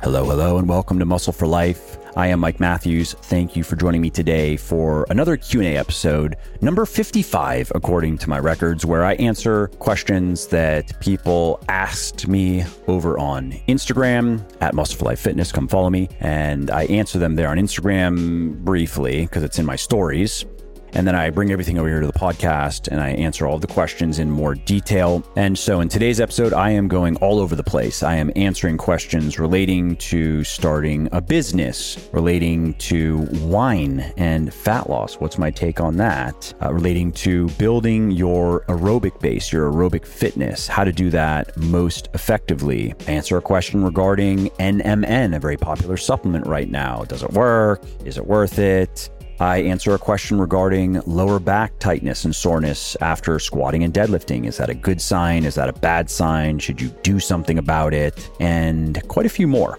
Hello, and welcome to Muscle for Life. I am Mike Matthews. Thank you for joining me today for another Q&A episode, number 55, according to my records, where I answer questions that people asked me over on Instagram at Muscle for Life Fitness. Come follow me. And I answer them there on Instagram briefly because it's in my stories. And then I bring everything over here to the podcast and I answer all the questions in more detail. And so in today's episode, I am going all over the place. I am answering questions relating to starting a business, relating to wine and fat loss. What's my take on that? Relating to building your aerobic base, your aerobic fitness, how to do that most effectively. I answer a question regarding NMN, a very popular supplement right now. Does it work? Is it worth it? I answer a question regarding lower back tightness and soreness after squatting and deadlifting. Is that a good sign? Is that a bad sign? Should you do something about it? And quite a few more.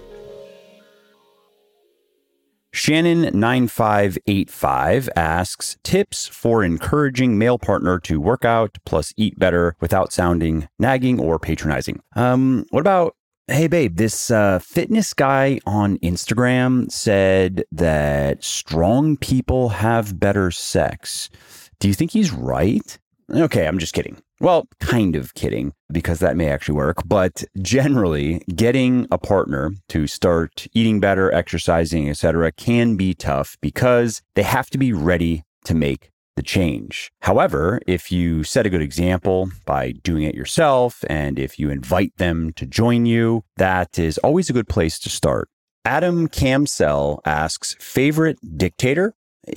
Shannon9585 asks, tips for encouraging male partner to work out plus eat better without sounding nagging or patronizing. What about, hey babe, this fitness guy on Instagram said that strong people have better sex. Do you think he's right? Okay, I'm just kidding. Well, kind of kidding, because that may actually work. But generally, getting a partner to start eating better, exercising, etc., can be tough because they have to be ready to make the change. However, if you set a good example by doing it yourself, and if you invite them to join you, that is always a good place to start. Adam Camsell asks, favorite dictator?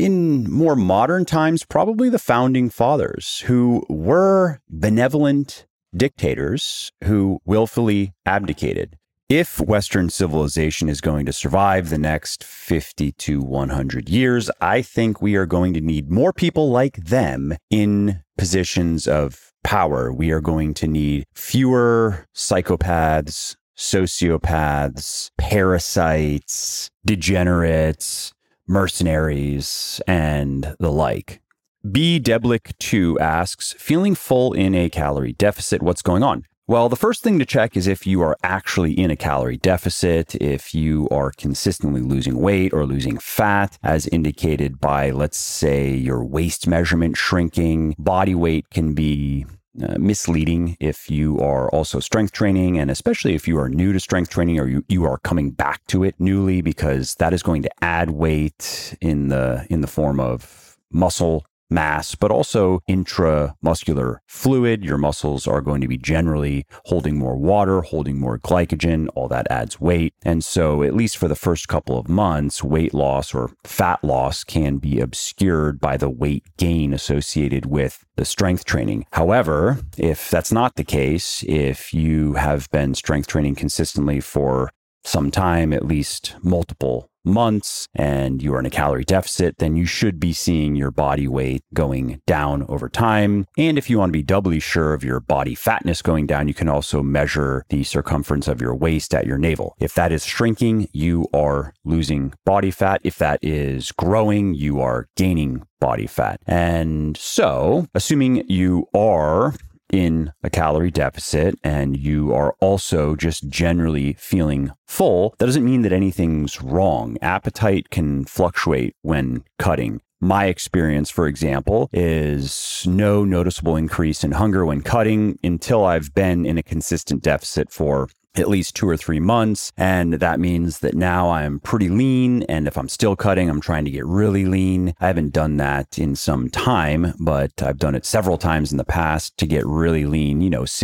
In more modern times, probably the founding fathers, who were benevolent dictators who willfully abdicated. If Western civilization is going to survive the next 50 to 100 years, I think we are going to need more people like them in positions of power. We are going to need fewer psychopaths, sociopaths, parasites, degenerates, mercenaries, and the like. B. Deblick 2 asks, feeling full in a calorie deficit, what's going on? Well, the first thing to check is if you are actually in a calorie deficit, if you are consistently losing weight or losing fat, as indicated by, let's say, your waist measurement shrinking. Body weight can be misleading if you are also strength training, and especially if you are new to strength training or you are coming back to it newly, because that is going to add weight in the form of muscle mass, but also intramuscular fluid. Your muscles are going to be generally holding more water, holding more glycogen. All that adds weight. And so at least for the first couple of months, weight loss or fat loss can be obscured by the weight gain associated with the strength training. However, if that's not the case, if you have been strength training consistently for some time, at least multiple months, and you are in a calorie deficit, then you should be seeing your body weight going down over time. And if you want to be doubly sure of your body fatness going down, you can also measure the circumference of your waist at your navel. If that is shrinking, you are losing body fat. If that is growing, you are gaining body fat. And so, assuming you are in a calorie deficit and you are also just generally feeling full, that doesn't mean that anything's wrong. Appetite can fluctuate when cutting. My experience, for example, is no noticeable increase in hunger when cutting until I've been in a consistent deficit for at least 2 or 3 months. And that means that now I'm pretty lean. And if I'm still cutting, I'm trying to get really lean. I haven't done that in some time, but I've done it several times in the past to get really lean,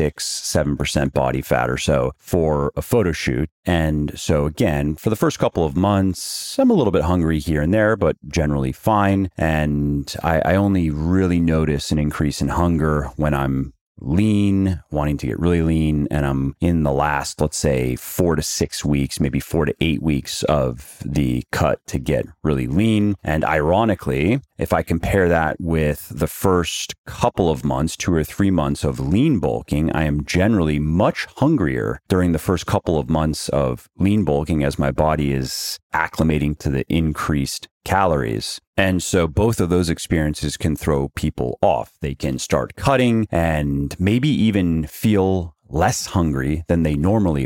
6-7% body fat or so for a photo shoot. And so again, for the first couple of months, I'm a little bit hungry here and there, but generally fine. And I only really notice an increase in hunger when I'm lean, wanting to get really lean, and I'm in the last, let's say, 4 to 6 weeks, maybe 4 to 8 weeks of the cut to get really lean. And ironically, if I compare that with the first couple of months, 2 or 3 months of lean bulking, I am generally much hungrier during the first couple of months of lean bulking as my body is acclimating to the increased calories. And so both of those experiences can throw people off. They can start cutting and maybe even feel less hungry than they normally are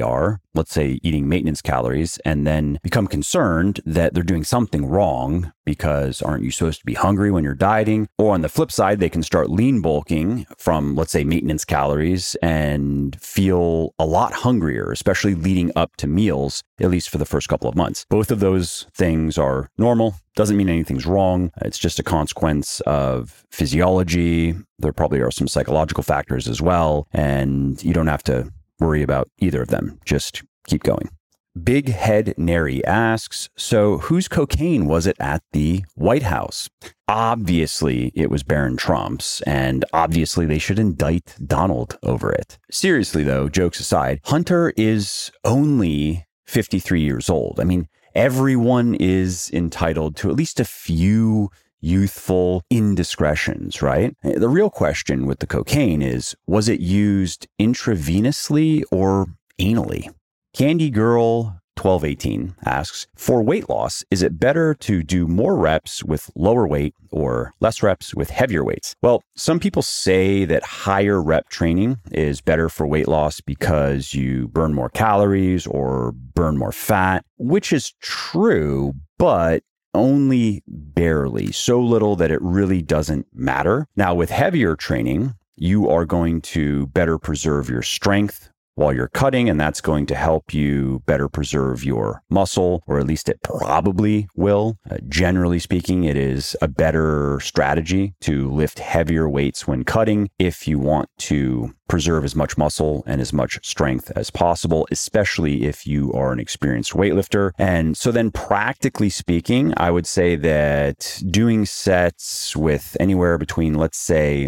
let's say, eating maintenance calories and then become concerned that they're doing something wrong because aren't you supposed to be hungry when you're dieting? Or on the flip side, they can start lean bulking from, let's say, maintenance calories and feel a lot hungrier, especially leading up to meals, at least for the first couple of months. Both of those things are normal. Doesn't mean anything's wrong. It's just a consequence of physiology. There probably are some psychological factors as well, and you don't have to worry about either of them. Just keep going. Big Head Nary asks, so whose cocaine was it at the White House? Obviously, it was Barron Trump's, and obviously they should indict Donald over it. Seriously, though, jokes aside, Hunter is only 53 years old. I mean, everyone is entitled to at least a few youthful indiscretions, right? The real question with the cocaine is, was it used intravenously or anally? Candy Girl 1218 asks, for weight loss, is it better to do more reps with lower weight or less reps with heavier weights? Well, some people say that higher rep training is better for weight loss because you burn more calories or burn more fat, which is true, but only barely, so little that it really doesn't matter. Now, with heavier training, you are going to better preserve your strength while you're cutting, and that's going to help you better preserve your muscle, or at least it probably will. Generally speaking, it is a better strategy to lift heavier weights when cutting if you want to preserve as much muscle and as much strength as possible, especially if you are an experienced weightlifter. And so then practically speaking, I would say that doing sets with anywhere between, let's say,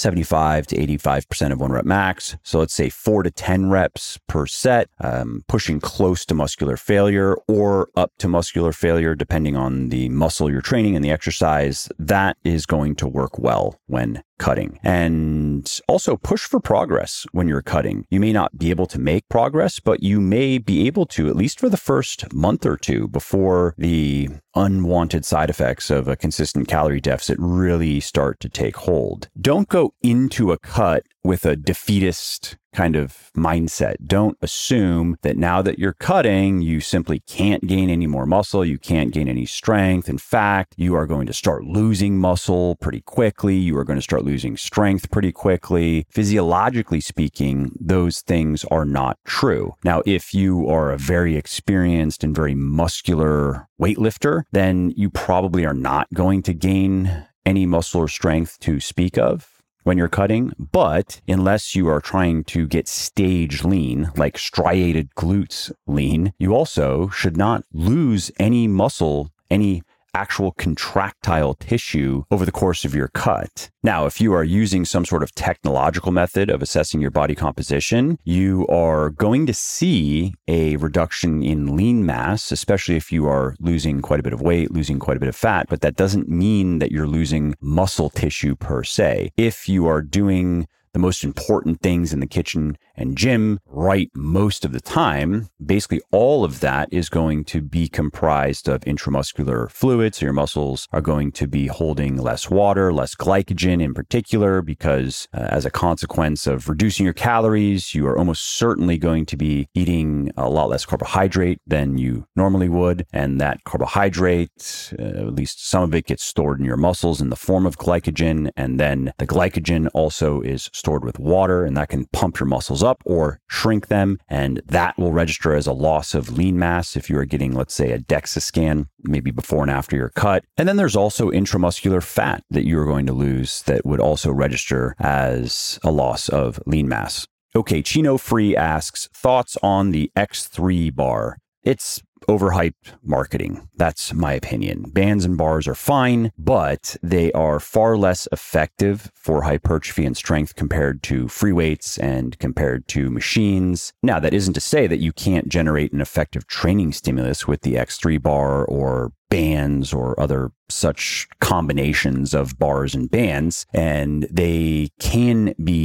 75 to 85% of one rep max. So let's say 4 to 10 reps per set, pushing close to muscular failure or up to muscular failure, depending on the muscle you're training and the exercise. That is going to work well when cutting. And also push for progress when you're cutting. You may not be able to make progress, but you may be able to, at least for the first month or two, before the unwanted side effects of a consistent calorie deficit really start to take hold. Don't go into a cut with a defeatist kind of mindset. Don't assume that now that you're cutting, you simply can't gain any more muscle. You can't gain any strength. In fact, you are going to start losing muscle pretty quickly. You are going to start losing strength pretty quickly. Physiologically speaking, those things are not true. Now, if you are a very experienced and very muscular weightlifter, then you probably are not going to gain any muscle or strength to speak of when you're cutting. But unless you are trying to get stage lean, like striated glutes lean, you also should not lose any muscle, any actual contractile tissue over the course of your cut. Now, if you are using some sort of technological method of assessing your body composition, you are going to see a reduction in lean mass, especially if you are losing quite a bit of weight, losing quite a bit of fat, but that doesn't mean that you're losing muscle tissue per se. If you are doing the most important things in the kitchen and gym right most of the time, basically all of that is going to be comprised of intramuscular fluid. So your muscles are going to be holding less water, less glycogen in particular, because as a consequence of reducing your calories, you are almost certainly going to be eating a lot less carbohydrate than you normally would. And that carbohydrate, at least some of it, gets stored in your muscles in the form of glycogen. And then the glycogen also is stored with water, and that can pump your muscles up or shrink them, and that will register as a loss of lean mass if you are getting, let's say, a DEXA scan, maybe before and after your cut. And then there's also intramuscular fat that you are going to lose that would also register as a loss of lean mass. Okay, Chino Free asks, thoughts on the X3 bar? It's overhyped marketing. That's my opinion. Bands and bars are fine, but they are far less effective for hypertrophy and strength compared to free weights and compared to machines. Now, that isn't to say that you can't generate an effective training stimulus with the X3 bar or bands or other such combinations of bars and bands, and they can be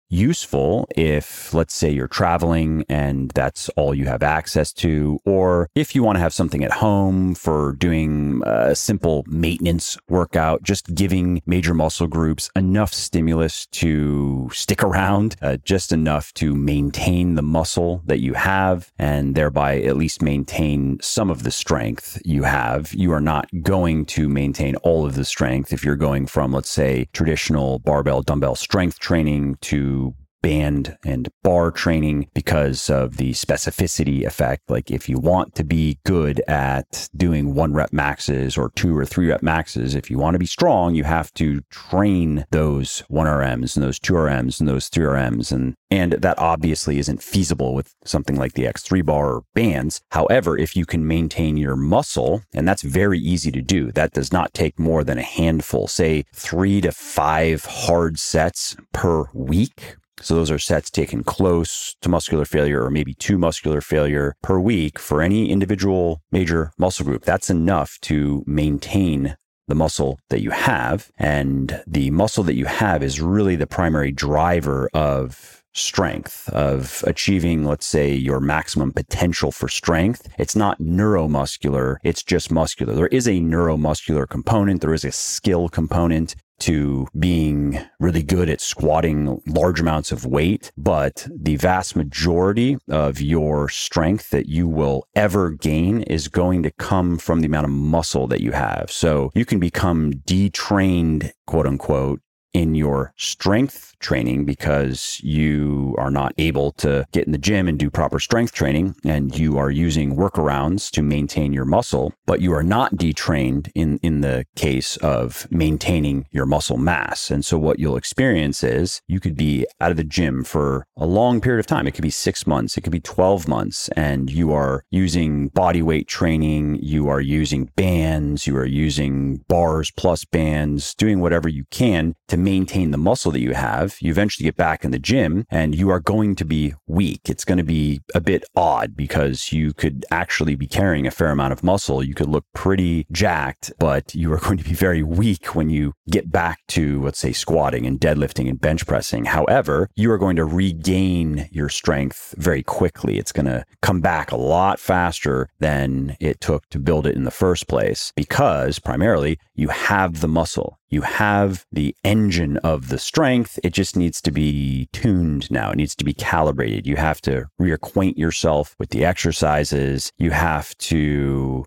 useful if, let's say, you're traveling and that's all you have access to, or if you want to have something at home for doing a simple maintenance workout, just giving major muscle groups enough stimulus to stick around, just enough to maintain the muscle that you have and thereby at least maintain some of the strength you have. You are not going to maintain all of the strength if you're going from, let's say, traditional barbell dumbbell strength training to band and bar training because of the specificity effect. Like if you want to be good at doing 1 rep maxes or 2 or 3 rep maxes, if you want to be strong, you have to train those 1 RMs and those 2 RMs and those 3 RMs. And that obviously isn't feasible with something like the X3 bar or bands. However, if you can maintain your muscle, and that's very easy to do, that does not take more than a handful, say 3 to 5 hard sets per week. So those are sets taken close to muscular failure or maybe to muscular failure per week for any individual major muscle group. That's enough to maintain the muscle that you have. And the muscle that you have is really the primary driver of strength, of achieving, let's say, your maximum potential for strength. It's not neuromuscular, it's just muscular. There is a neuromuscular component, there is a skill component to being really good at squatting large amounts of weight, but the vast majority of your strength that you will ever gain is going to come from the amount of muscle that you have. So you can become detrained, quote unquote, in your strength training because you are not able to get in the gym and do proper strength training and you are using workarounds to maintain your muscle, but you are not detrained in the case of maintaining your muscle mass. And so what you'll experience is you could be out of the gym for a long period of time. It could be 6 months, it could be 12 months, and you are using body weight training, you are using bands, you are using bars plus bands, doing whatever you can to maintain the muscle that you have. You eventually get back in the gym and you are going to be weak. It's going to be a bit odd because you could actually be carrying a fair amount of muscle. You could look pretty jacked, but you are going to be very weak when you get back to, let's say, squatting and deadlifting and bench pressing. However, you are going to regain your strength very quickly. It's going to come back a lot faster than it took to build it in the first place because primarily you have the muscle. You have the engine of the strength. It just needs to be tuned now. It needs to be calibrated. You have to reacquaint yourself with the exercises. You have to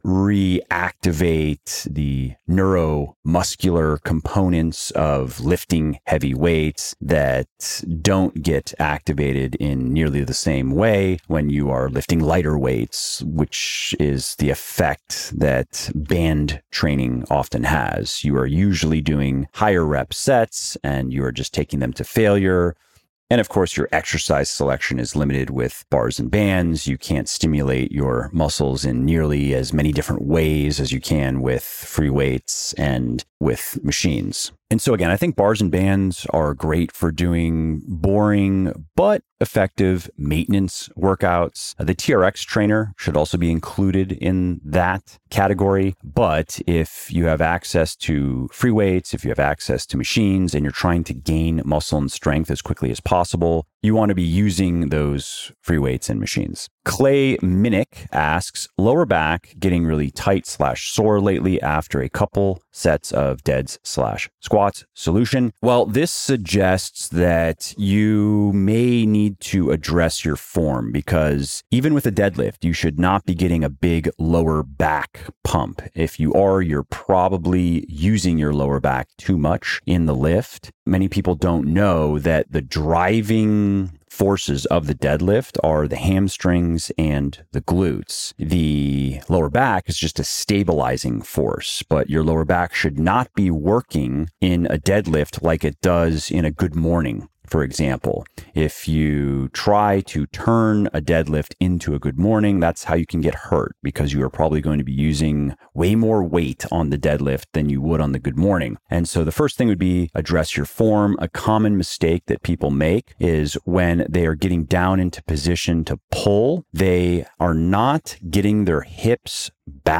reactivate the neuromuscular components of lifting heavy weights that don't get activated in nearly the same way when you are lifting lighter weights, which is the effect that band training often has. You are usually doing higher rep sets and you are just taking them to failure. And of course, your exercise selection is limited with bars and bands. You can't stimulate your muscles in nearly as many different ways as you can with free weights and with machines. And so again, I think bars and bands are great for doing boring but effective maintenance workouts. The TRX trainer should also be included in that category. But if you have access to free weights, if you have access to machines and you're trying to gain muscle and strength as quickly as possible, you want to be using those free weights and machines. Clay Minnick asks, lower back getting really tight/sore lately after a couple sets of deads/squats. Solution? Well, this suggests that you may need to address your form because even with a deadlift, you should not be getting a big lower back pump. If you are, you're probably using your lower back too much in the lift. Many people don't know that the driving forces of the deadlift are the hamstrings and the glutes. The lower back is just a stabilizing force, but your lower back should not be working in a deadlift like it does in a good morning. For example, if you try to turn a deadlift into a good morning, that's how you can get hurt because you are probably going to be using way more weight on the deadlift than you would on the good morning. And so the first thing would be address your form. A common mistake that people make is when they are getting down into position to pull, they are not getting their hips back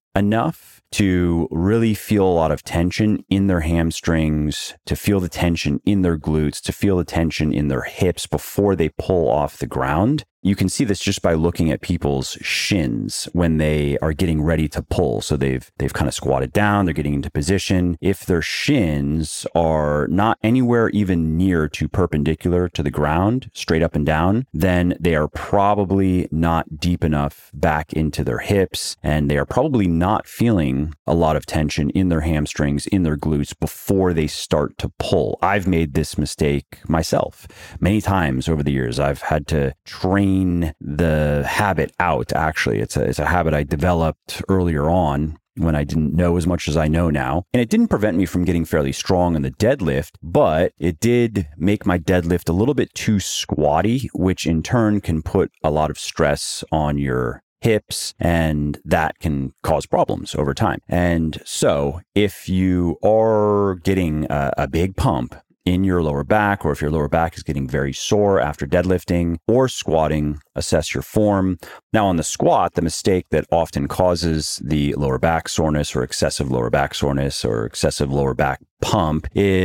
enough to really feel a lot of tension in their hamstrings, to feel the tension in their glutes, to feel the tension in their hips before they pull off the ground. You can see this just by looking at people's shins when they are getting ready to pull. So they've kind of squatted down, they're getting into position. If their shins are not anywhere even near to perpendicular to the ground, straight up and down, then they are probably not deep enough back into their hips, and they are probably not feeling a lot of tension in their hamstrings, in their glutes before they start to pull. I've made this mistake myself many times over the years. I've had to train the habit out. Actually, it's a habit I developed earlier on when I didn't know as much as I know now. And it didn't prevent me from getting fairly strong in the deadlift, but it did make my deadlift a little bit too squatty, which in turn can put a lot of stress on your hips, and that can cause problems over time. And so if you are getting a big pump in your lower back, or if your lower back is getting very sore after deadlifting or squatting, assess your form. Now, on the squat, the mistake that often causes the lower back soreness or excessive lower back soreness or excessive lower back pump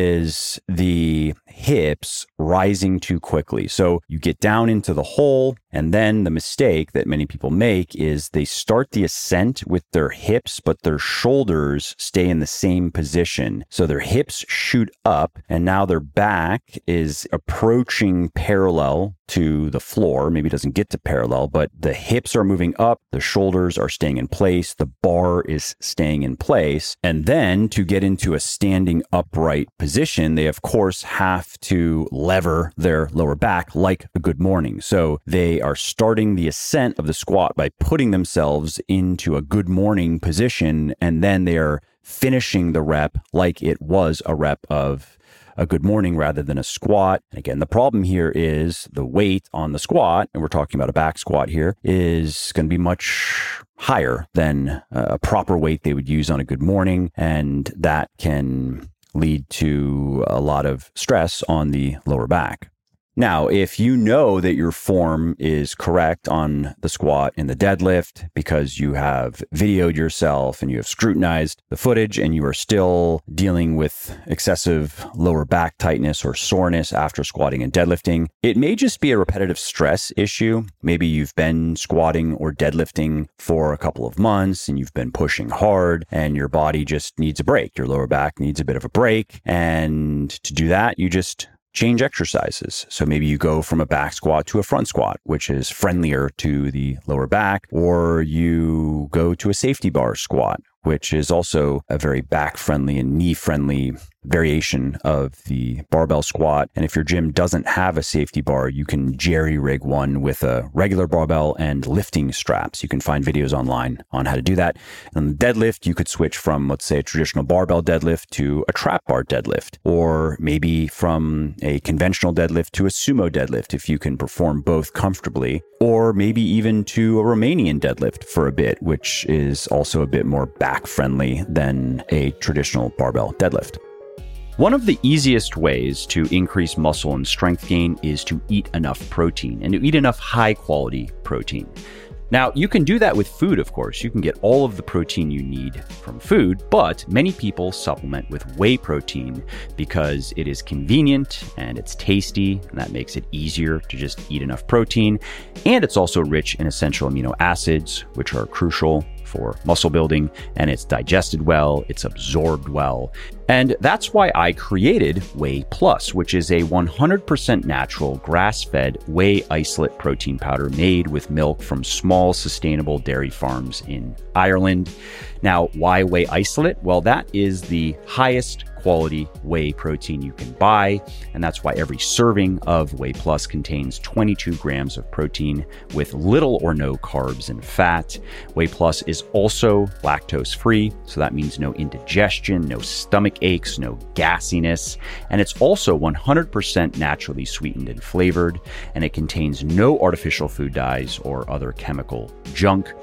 is the hips rising too quickly. So you get down into the hole, and then the mistake that many people make is they start the ascent with their hips, but their shoulders stay in the same position. So their hips shoot up, and now their back is approaching parallel to the floor. Maybe it doesn't get to parallel, but the hips are moving up, the shoulders are staying in place, the bar is staying in place. And then to get into a standing upright position, they of course have to lever their lower back like a good morning. So they are starting the ascent of the squat by putting themselves into a good morning position, and then they are finishing the rep like it was a rep of a good morning rather than a squat. And again, the problem here is the weight on the squat, and we're talking about a back squat here, is going to be much higher than a proper weight they would use on a good morning. And that can lead to a lot of stress on the lower back. Now, if you know that your form is correct on the squat and the deadlift because you have videoed yourself and you have scrutinized the footage and you are still dealing with excessive lower back tightness or soreness after squatting and deadlifting, it may just be a repetitive stress issue. Maybe you've been squatting or deadlifting for a couple of months and you've been pushing hard and your body just needs a break. Your lower back needs a bit of a break. And to do that, you just change exercises. So maybe you go from a back squat to a front squat, which is friendlier to the lower back, or you go to a safety bar squat, which is also a very back friendly and knee friendly variation of the barbell squat. And if your gym doesn't have a safety bar, you can jerry rig one with a regular barbell and lifting straps. You can find videos online on how to do that. And the deadlift, you could switch from, let's say, a traditional barbell deadlift to a trap bar deadlift, or maybe from a conventional deadlift to a sumo deadlift if you can perform both comfortably, or maybe even to a Romanian deadlift for a bit, which is also a bit more back friendly than a traditional barbell deadlift. One of the easiest ways to increase muscle and strength gain is to eat enough protein and to eat enough high quality protein. Now, you can do that with food, of course. You can get all of the protein you need from food, but many people supplement with whey protein because it is convenient and it's tasty, and that makes it easier to just eat enough protein. And it's also rich in essential amino acids, which are crucial for muscle building, and it's digested well, it's absorbed well. And that's why I created Whey Plus, which is a 100% natural grass-fed whey isolate protein powder made with milk from small sustainable dairy farms in Ireland. Now, why whey isolate? Well, that is the highest quality whey protein you can buy, and that's why every serving of Whey Plus contains 22 grams of protein with little or no carbs and fat. Whey Plus is also lactose free, so that means no indigestion, no stomach aches, no gassiness, and it's also 100% naturally sweetened and flavored, and it contains no artificial food dyes or other chemical junk.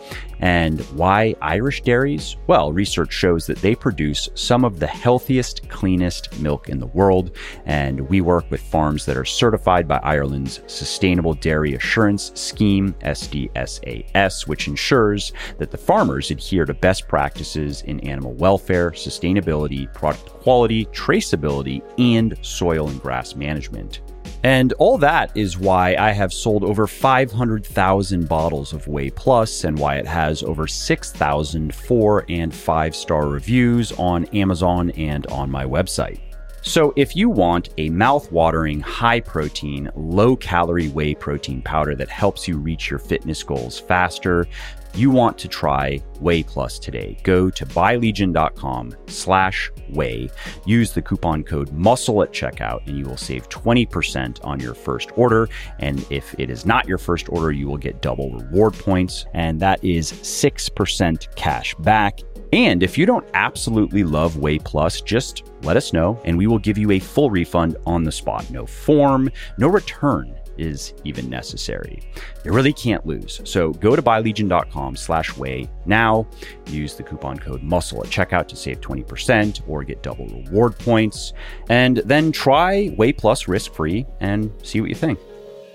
And why Irish dairies? Well, research shows that they produce some of the healthiest, cleanest milk in the world. And we work with farms that are certified by Ireland's Sustainable Dairy Assurance Scheme, SDSAS, which ensures that the farmers adhere to best practices in animal welfare, sustainability, product quality, traceability, and soil and grass management. And all that is why I have sold over 500,000 bottles of Whey Plus and why it has over 6,000 4- and 5-star reviews on Amazon and on my website. So if you want a mouth-watering, high-protein, low-calorie whey protein powder that helps you reach your fitness goals faster, you want to try Whey Plus today. Go to buylegion.com/whey. Use the coupon code MUSCLE at checkout and you will save 20% on your first order. And if it is not your first order, you will get double reward points. And that is 6% cash back. And if you don't absolutely love Whey Plus, just let us know and we will give you a full refund on the spot. No form, no return is even necessary. You really can't lose. So go to buylegion.com/whey now. Use the coupon code MUSCLE at checkout to save 20% or get double reward points. And then try Whey Plus risk-free and see what you think.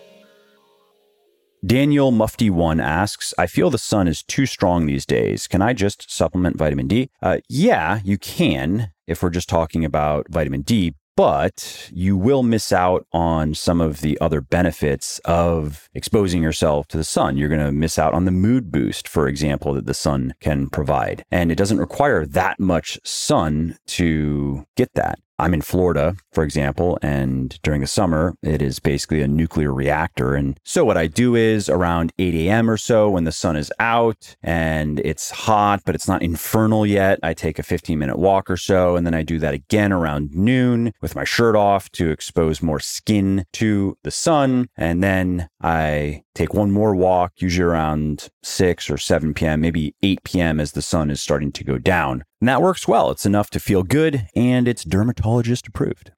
Daniel Mufti1 asks, I feel the sun is too strong these days. Can I just supplement vitamin D? Yeah, you can if we're just talking about vitamin D, but you will miss out on some of the other benefits of exposing yourself to the sun. You're going to miss out on the mood boost, for example, that the sun can provide. And it doesn't require that much sun to get that. I'm in Florida, for example, and during the summer, it is basically a nuclear reactor. And so what I do is around 8 a.m. or so when the sun is out and it's hot, but it's not infernal yet, I take a 15-minute walk or so. And then I do that again around noon with my shirt off to expose more skin to the sun. And then I take one more walk, usually around 6 or 7 p.m., maybe 8 p.m. as the sun is starting to go down. And that works well. It's enough to feel good, and it's dermatologist approved.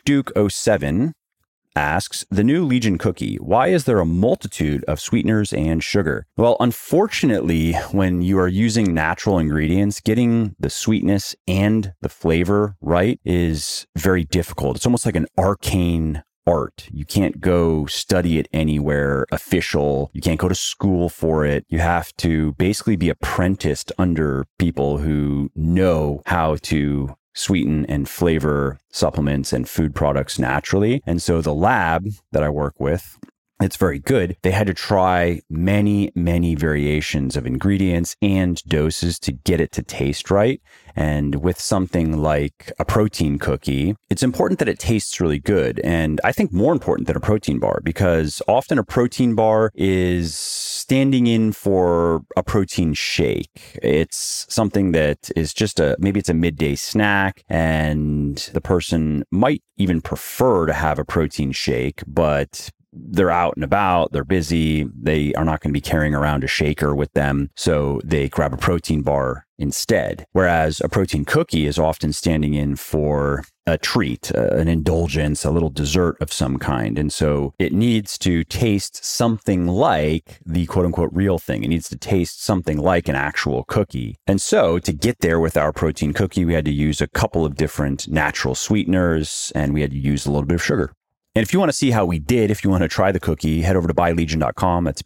Duke07 asks, the new Legion cookie, why is there a multitude of sweeteners and sugar? Well, unfortunately, when you are using natural ingredients, getting the sweetness and the flavor right is very difficult. It's almost like an arcane art. You can't go study it anywhere official. You can't go to school for it. You have to basically be apprenticed under people who know how to sweeten and flavor supplements and food products naturally. And so the lab that I work with, it's very good. They had to try many, many variations of ingredients and doses to get it to taste right. And with something like a protein cookie, it's important that it tastes really good. And I think more important than a protein bar, because often a protein bar is standing in for a protein shake. It's something that is just maybe it's a midday snack, and the person might even prefer to have a protein shake, but they're out and about, they're busy, they are not going to be carrying around a shaker with them, so they grab a protein bar instead. Whereas a protein cookie is often standing in for a treat, an indulgence, a little dessert of some kind. And so it needs to taste something like the quote unquote real thing. It needs to taste something like an actual cookie. And so to get there with our protein cookie, we had to use a couple of different natural sweeteners, and we had to use a little bit of sugar. And if you want to see how we did, if you want to try the cookie, head over to buylegion.com. That's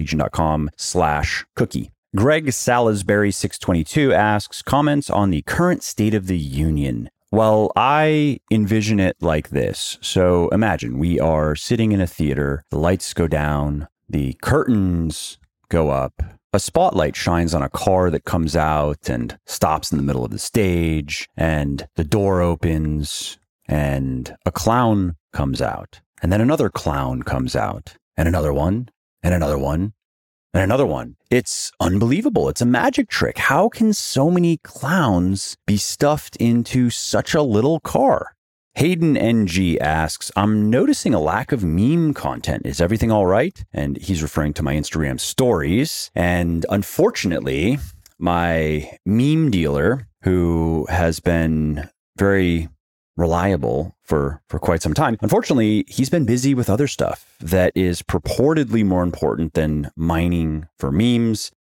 buylegion.com/cookie. Greg Salisbury 622 asks, comments on the current state of the union. Well, I envision it like this. So imagine we are sitting in a theater, the lights go down, the curtains go up, a spotlight shines on a car that comes out and stops in the middle of the stage, and the door opens, and a clown comes out, and then another clown comes out, and another one, and another one, and another one. It's unbelievable. It's a magic trick. How can so many clowns be stuffed into such a little car? Hayden NG asks, I'm noticing a lack of meme content. Is everything all right? And he's referring to my Instagram stories. And unfortunately, my meme dealer, who has been very reliable for quite some time, unfortunately, he's been busy with other stuff that is purportedly more important than mining for memes.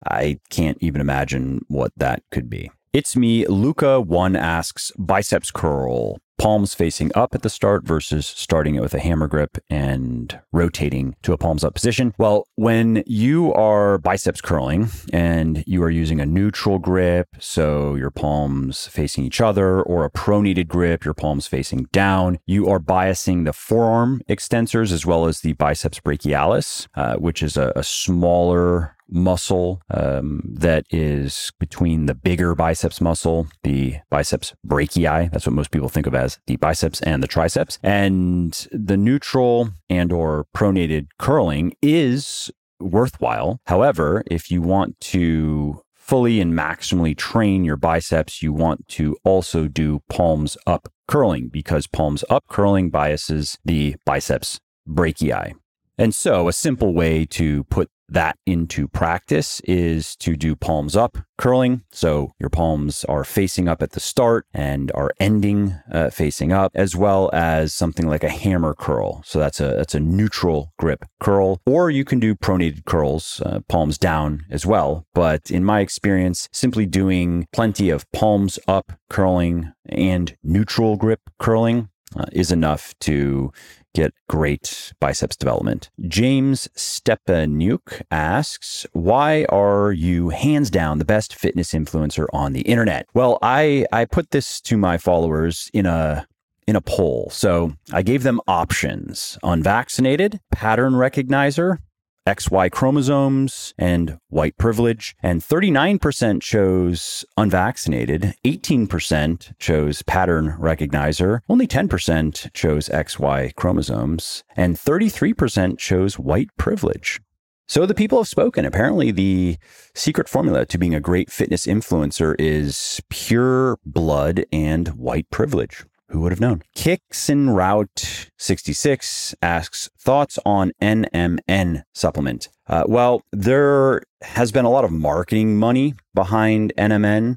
I can't even imagine what that could be. It's me. Luca1 asks, biceps curl, palms facing up at the start versus starting it with a hammer grip and rotating to a palms up position. Well, when you are biceps curling and you are using a neutral grip, so your palms facing each other, or a pronated grip, your palms facing down, you are biasing the forearm extensors as well as the biceps brachialis, which is a smaller muscle that is between the bigger biceps muscle, the biceps brachii. That's what most people think of as the biceps and the triceps. And the neutral and or pronated curling is worthwhile. However, if you want to fully and maximally train your biceps, you want to also do palms up curling, because palms up curling biases the biceps brachii. And so a simple way to put that into practice is to do palms up curling. So your palms are facing up at the start and are ending facing up, as well as something like a hammer curl. So that's a neutral grip curl. Or you can do pronated curls, palms down as well. But in my experience, simply doing plenty of palms up curling and neutral grip curling is enough to get great biceps development. James Stepanuk asks, why are you hands down the best fitness influencer on the internet? Well, I put this to my followers in a poll. So I gave them options: unvaccinated, pattern recognizer, XY chromosomes, and white privilege. And 39% chose unvaccinated, 18% chose pattern recognizer, only 10% chose XY chromosomes, and 33% chose white privilege. So the people have spoken. Apparently, the secret formula to being a great fitness influencer is pure blood and white privilege. Who would have known? Kicks in Route 66 asks, thoughts on NMN supplement? Well, there has been a lot of marketing money behind NMN,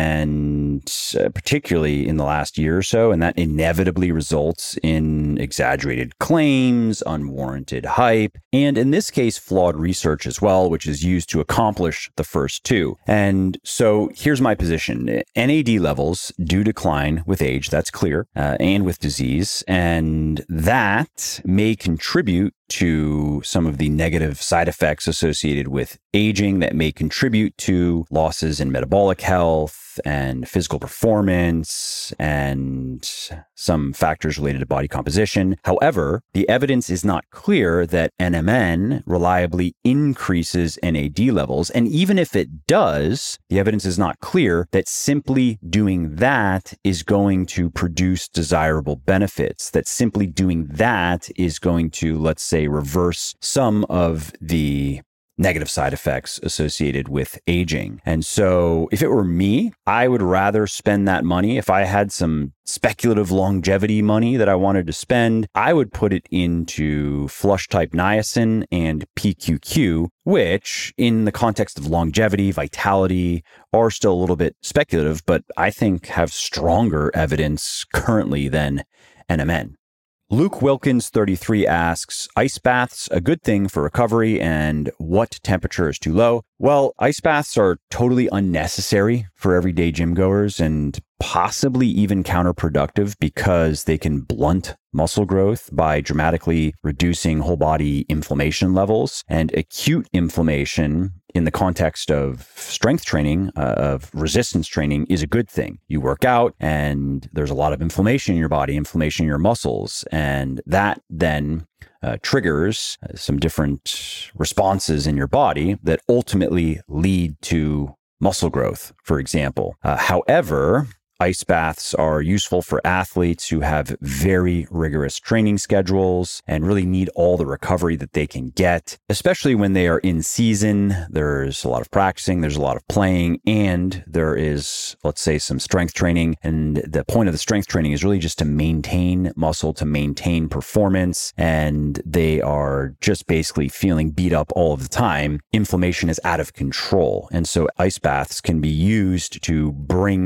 and particularly in the last year or so, and that inevitably results in exaggerated claims, unwarranted hype, and in this case, flawed research as well, which is used to accomplish the first two. And so here's my position. NAD levels do decline with age, that's clear, and with disease, and that may contribute to some of the negative side effects associated with aging, that may contribute to losses in metabolic health and physical performance and some factors related to body composition. However, the evidence is not clear that NMN reliably increases NAD levels. And even if it does, the evidence is not clear that simply doing that is going to produce desirable benefits, that simply doing that is going to, let's say, reverse some of the negative side effects associated with aging. And so if it were me, I would rather spend that money. If I had some speculative longevity money that I wanted to spend, I would put it into flush type niacin and PQQ, which in the context of longevity, vitality, are still a little bit speculative, but I think have stronger evidence currently than NMN. Luke Wilkins 33 asks, ice baths a good thing for recovery, and what temperature is too low? Well, ice baths are totally unnecessary for everyday gym goers and possibly even counterproductive because they can blunt muscle growth by dramatically reducing whole body inflammation levels. And acute inflammation in the context of strength training, of resistance training, is a good thing. You work out and there's a lot of inflammation in your body, inflammation in your muscles, and that then triggers some different responses in your body that ultimately lead to muscle growth, for example. However, ice baths are useful for athletes who have very rigorous training schedules and really need all the recovery that they can get, especially when they are in season. There's a lot of practicing, there's a lot of playing, and there is, let's say, some strength training. And the point of the strength training is really just to maintain muscle, to maintain performance. And they are just basically feeling beat up all of the time. Inflammation is out of control. And so ice baths can be used to bring it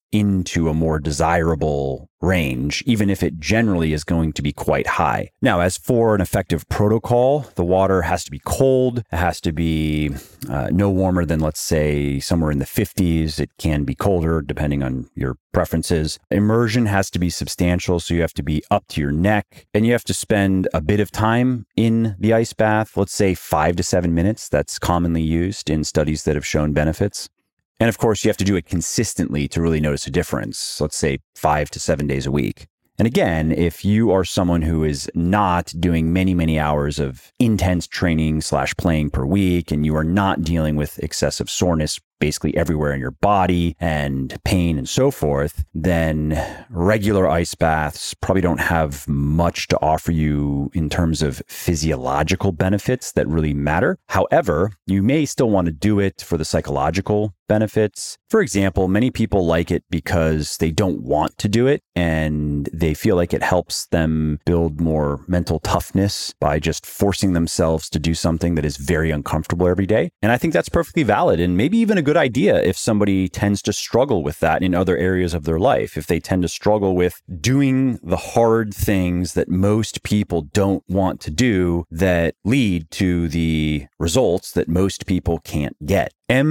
into a more desirable range, even if it generally is going to be quite high. Now, as for an effective protocol, the water has to be cold. It has to be no warmer than, let's say, somewhere in the 50s. It can be colder depending on your preferences. Immersion has to be substantial, so you have to be up to your neck, and you have to spend a bit of time in the ice bath, let's say 5 to 7 minutes. That's commonly used in studies that have shown benefits. And of course, you have to do it consistently to really notice a difference, let's say 5 to 7 days a week. And again, if you are someone who is not doing many, many hours of intense training / playing per week, and you are not dealing with excessive soreness basically everywhere in your body and pain and so forth, then regular ice baths probably don't have much to offer you in terms of physiological benefits that really matter. However, you may still want to do it for the psychological benefits. For example, many people like it because they don't want to do it and they feel like it helps them build more mental toughness by just forcing themselves to do something that is very uncomfortable every day. And I think that's perfectly valid and maybe even a good idea if somebody tends to struggle with that in other areas of their life. If they tend to struggle with doing the hard things that most people don't want to do that lead to the results that most people can't get.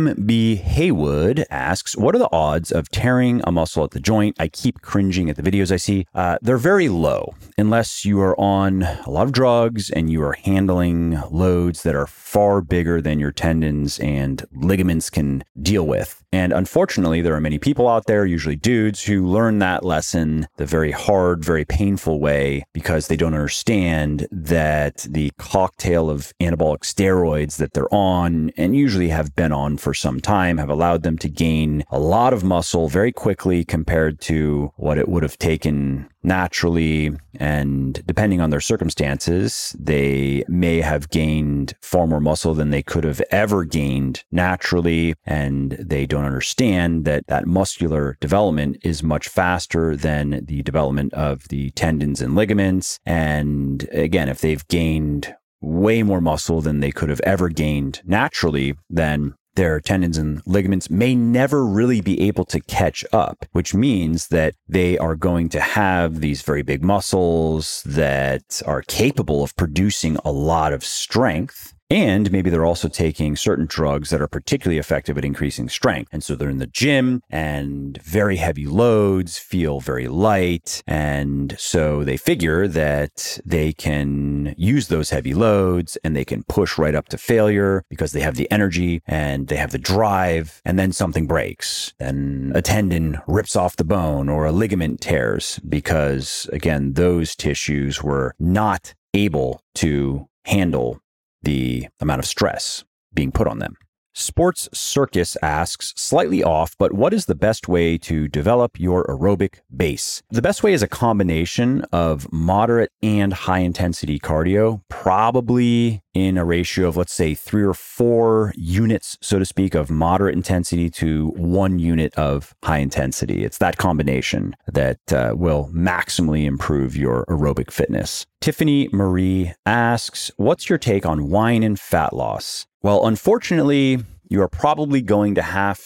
MB Haywood asks, what are the odds of tearing a muscle at the joint? I keep cringing at the videos I see. They're very low unless you are on a lot of drugs and you are handling loads that are far bigger than your tendons and ligaments can deal with. And unfortunately, there are many people out there, usually dudes, who learn that lesson the very hard, very painful way because they don't understand that the cocktail of anabolic steroids that they're on and usually have been on for some time have allowed them to gain a lot of muscle very quickly compared to what it would have taken naturally. And depending on their circumstances, they may have gained far more muscle than they could have ever gained naturally. And they don't understand that that muscular development is much faster than the development of the tendons and ligaments. And again, if they've gained way more muscle than they could have ever gained naturally, then their tendons and ligaments may never really be able to catch up, which means that they are going to have these very big muscles that are capable of producing a lot of strength. And maybe they're also taking certain drugs that are particularly effective at increasing strength. And so they're in the gym and very heavy loads feel very light. And so they figure that they can use those heavy loads and they can push right up to failure because they have the energy and they have the drive. And then something breaks. Then a tendon rips off the bone or a ligament tears because, again, those tissues were not able to handle the amount of stress being put on them. Sports Circus asks, slightly off, but what is the best way to develop your aerobic base? The best way is a combination of moderate and high intensity cardio, probably in a ratio of, let's say, 3 or 4 units, so to speak, of moderate intensity to 1 unit of high intensity. It's that combination that will maximally improve your aerobic fitness. Tiffany Marie asks, what's your take on wine and fat loss? Well, unfortunately, you are probably going to have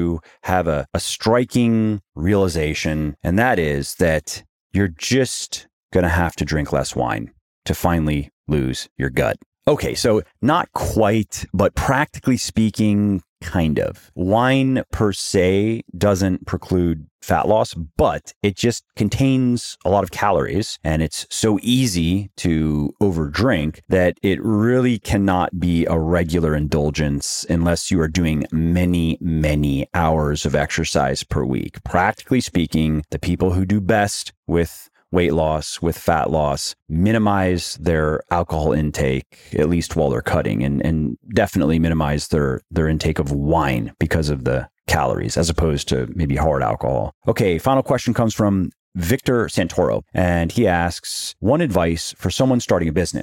a striking realization, and that is that you're just going to have to drink less wine to finally lose your gut. Okay, so not quite, but practically speaking, kind of. Wine per se doesn't preclude fat loss, but it just contains a lot of calories and it's so easy to overdrink that it really cannot be a regular indulgence unless you are doing many, many hours of exercise per week. Practically speaking, the people who do best with weight loss, with fat loss, minimize their alcohol intake, at least while they're cutting, and definitely minimize their intake of wine because of the calories, as opposed to maybe hard alcohol. Okay, final question comes from Victor Santoro, and he asks, one advice for someone starting a business.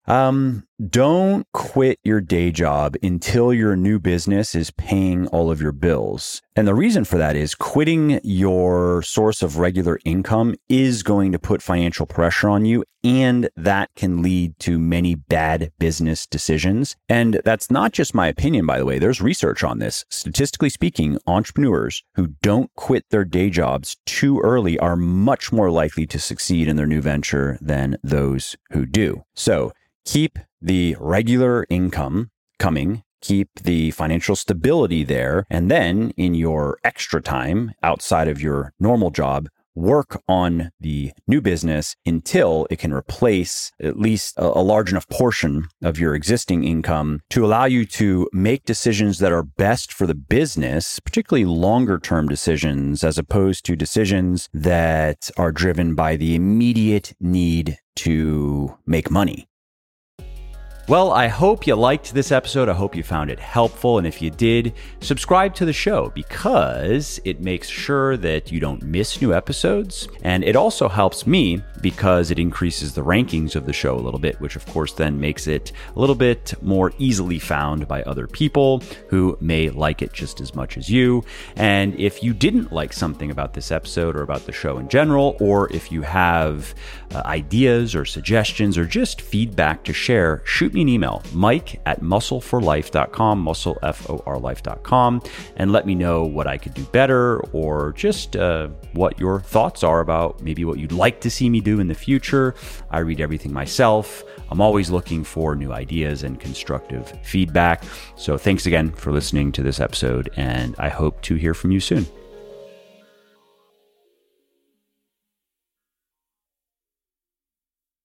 Don't quit your day job until your new business is paying all of your bills. And the reason for that is quitting your source of regular income is going to put financial pressure on you, and that can lead to many bad business decisions. And that's not just my opinion, by the way. There's research on this. Statistically speaking, entrepreneurs who don't quit their day jobs too early are much more likely to succeed in their new venture than those who do. So keep the regular income coming, keep the financial stability there, and then in your extra time outside of your normal job, work on the new business until it can replace at least a large enough portion of your existing income to allow you to make decisions that are best for the business, particularly longer term decisions, as opposed to decisions that are driven by the immediate need to make money. Well, I hope you liked this episode. I hope you found it helpful. And if you did, subscribe to the show because it makes sure that you don't miss new episodes. And it also helps me because it increases the rankings of the show a little bit, which of course then makes it a little bit more easily found by other people who may like it just as much as you. And if you didn't like something about this episode or about the show in general, or if you have ideas or suggestions or just feedback to share, shoot me an email, mike@muscleforlife.com, muscleforlife.com, and let me know what I could do better or just what your thoughts are about maybe what you'd like to see me do in the future. I read everything myself. I'm always looking for new ideas and constructive feedback. So thanks again for listening to this episode, and I hope to hear from you soon.